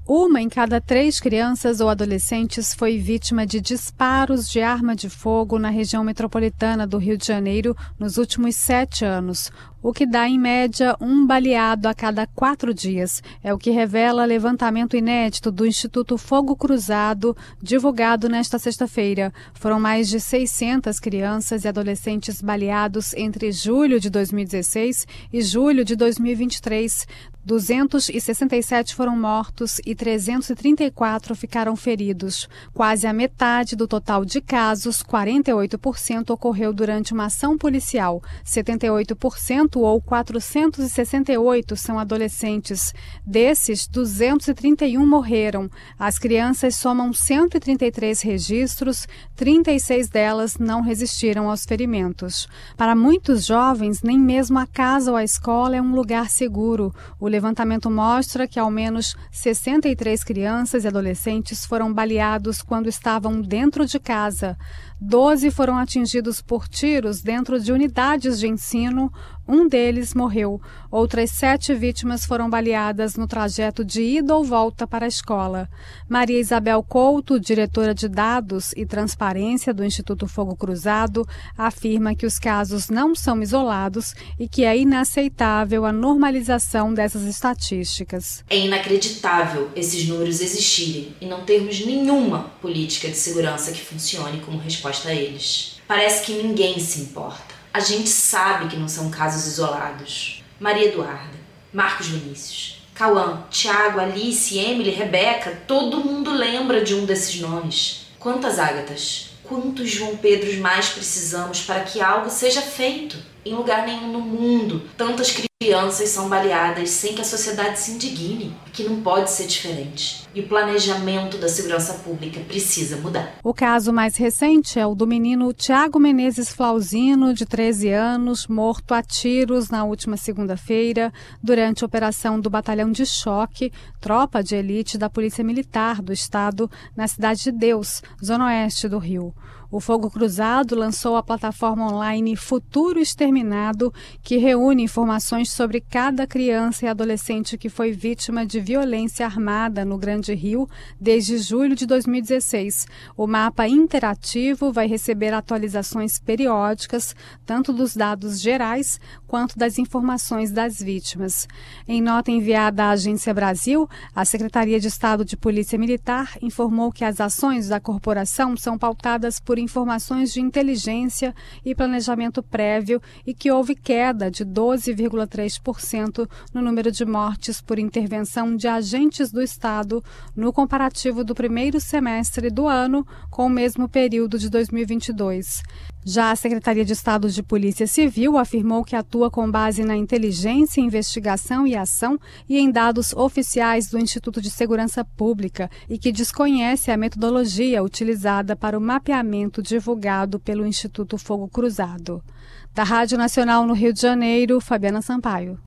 Uma em cada 3 crianças ou adolescentes foi vítima de disparos de arma de fogo na região metropolitana do Rio de Janeiro nos últimos 7 anos, o que dá, em média, um baleado a cada 4 dias. É o que revela levantamento inédito do Instituto Fogo Cruzado, divulgado nesta sexta-feira. Foram mais de 600 crianças e adolescentes baleados entre julho de 2016 e julho de 2023. 267 foram mortos e 334 ficaram feridos. Quase a metade do total de casos, 48%, ocorreu durante uma ação policial. 78% ou 468 são adolescentes. Desses, 231 morreram. As crianças somam 133 registros, 36 delas não resistiram aos ferimentos. Para muitos jovens, nem mesmo a casa ou a escola é um lugar seguro. O levantamento mostra que ao menos 63 crianças e adolescentes foram baleados quando estavam dentro de casa. 12 foram atingidos por tiros dentro de unidades de ensino. Um deles morreu. Outras 7 vítimas foram baleadas no trajeto de ida ou volta para a escola. Maria Isabel Couto, diretora de Dados e Transparência do Instituto Fogo Cruzado, afirma que os casos não são isolados e que é inaceitável a normalização dessas estatísticas. É inacreditável esses números existirem e não termos nenhuma política de segurança que funcione como resposta a eles. Parece que ninguém se importa. A gente sabe que não são casos isolados. Maria Eduarda, Marcos Vinícius, Cauã, Tiago, Alice, Emily, Rebeca, todo mundo lembra de um desses nomes. Quantas Ágatas, quantos João Pedros mais precisamos para que algo seja feito? Em lugar nenhum no mundo, tantas crianças são baleadas sem que a sociedade se indigne, que não pode ser diferente. E o planejamento da segurança pública precisa mudar. O caso mais recente é o do menino Tiago Menezes Flauzino, de 13 anos, morto a tiros na última segunda-feira, durante a operação do Batalhão de Choque, tropa de elite da Polícia Militar do Estado, na Cidade de Deus, zona oeste do Rio. O Fogo Cruzado lançou a plataforma online Futuro Exterminado, que reúne informações sobre cada criança e adolescente que foi vítima de violência armada no Grande Rio desde julho de 2016. O mapa interativo vai receber atualizações periódicas, tanto dos dados gerais quanto das informações das vítimas. Em nota enviada à Agência Brasil, a Secretaria de Estado de Polícia Militar informou que as ações da corporação são pautadas por informações de inteligência e planejamento prévio e que houve queda de 12,3% no número de mortes por intervenção de agentes do Estado no comparativo do primeiro semestre do ano com o mesmo período de 2022. Já a Secretaria de Estado de Polícia Civil afirmou que atua com base na inteligência, investigação e ação e em dados oficiais do Instituto de Segurança Pública e que desconhece a metodologia utilizada para o mapeamento divulgado pelo Instituto Fogo Cruzado. Da Rádio Nacional no Rio de Janeiro, Fabiana Sampaio.